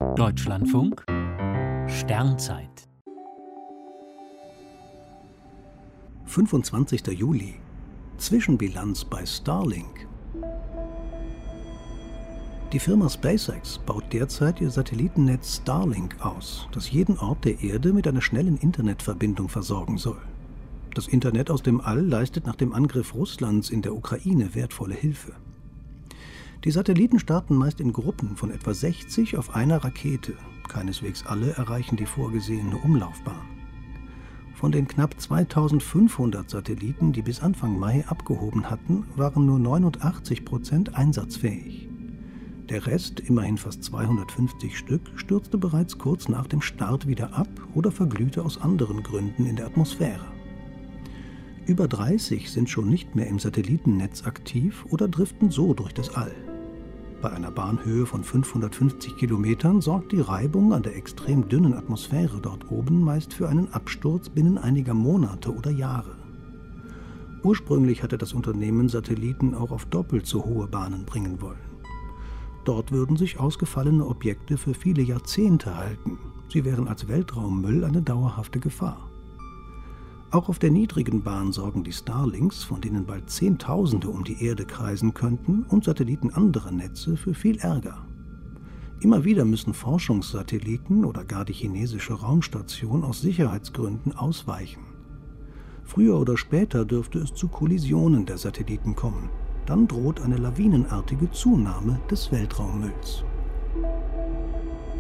Deutschlandfunk Sternzeit 25. Juli. Zwischenbilanz bei Starlink. Die Firma SpaceX baut derzeit ihr Satellitennetz Starlink aus, das jeden Ort der Erde mit einer schnellen Internetverbindung versorgen soll. Das Internet aus dem All leistet nach dem Angriff Russlands in der Ukraine wertvolle Hilfe. Die Satelliten starten meist in Gruppen von etwa 60 auf einer Rakete. Keineswegs alle erreichen die vorgesehene Umlaufbahn. Von den knapp 2500 Satelliten, die bis Anfang Mai abgehoben hatten, waren nur 89% einsatzfähig. Der Rest, immerhin fast 250 Stück, stürzte bereits kurz nach dem Start wieder ab oder verglühte aus anderen Gründen in der Atmosphäre. Über 30 sind schon nicht mehr im Satellitennetz aktiv oder driften so durch das All. Bei einer Bahnhöhe von 550 Kilometern sorgt die Reibung an der extrem dünnen Atmosphäre dort oben meist für einen Absturz binnen einiger Monate oder Jahre. Ursprünglich hatte das Unternehmen Satelliten auch auf doppelt so hohe Bahnen bringen wollen. Dort würden sich ausgefallene Objekte für viele Jahrzehnte halten. Sie wären als Weltraummüll eine dauerhafte Gefahr. Auch auf der niedrigen Bahn sorgen die Starlinks, von denen bald Zehntausende um die Erde kreisen könnten, und Satelliten anderer Netze für viel Ärger. Immer wieder müssen Forschungssatelliten oder gar die chinesische Raumstation aus Sicherheitsgründen ausweichen. Früher oder später dürfte es zu Kollisionen der Satelliten kommen. Dann droht eine lawinenartige Zunahme des Weltraummülls.